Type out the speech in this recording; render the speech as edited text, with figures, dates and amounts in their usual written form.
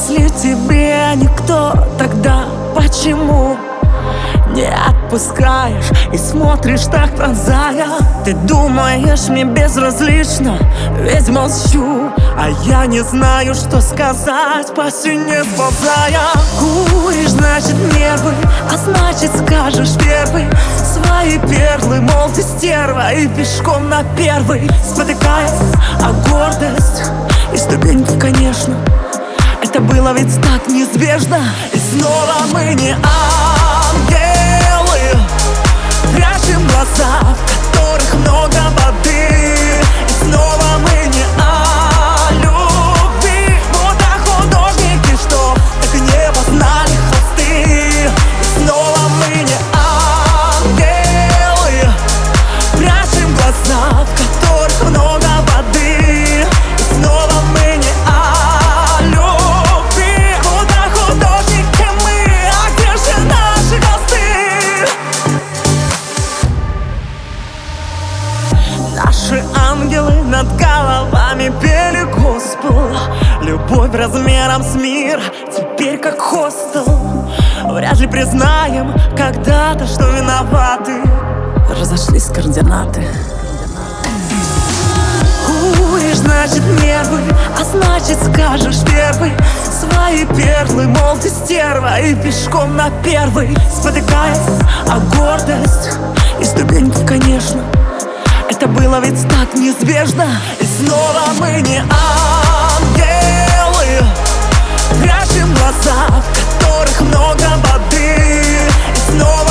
Если тебе никто, тогда почему не отпускаешь и смотришь так пронзая? Ты думаешь, мне безразлично, ведь молчу, а я не знаю, что сказать, по стене сползая. Куришь, значит нервы, а значит скажешь первый свои перлы, мол, ты стерва, и пешком на первый, спотыкаясь о гордость и ступеньки, конечно. Это было ведь так неизбежно. И снова мы не ангелы, прячем глаза, в которых много воды. И снова мы не о любви, будто художники, что так и не познали холсты. И снова мы не ангелы, прячем глаза, в которых много воды. И снова мы не о любви, будто художники мы, а где же наши холсты? Наши ангелы над головами пели госпел. Любовь размером с мир, теперь как хостел. Вряд ли признаем когда-то, что виноваты. Разошлись координаты. Куришь, значит нервы, а значит скажешь первый свои перлы, мол, ты стерва, и пешком на первый, спотыкаясь о гордость и ступеньки, конечно. Это было ведь так неизбежно. И снова мы не ангелы, прячем глаза, в которых много воды. И снова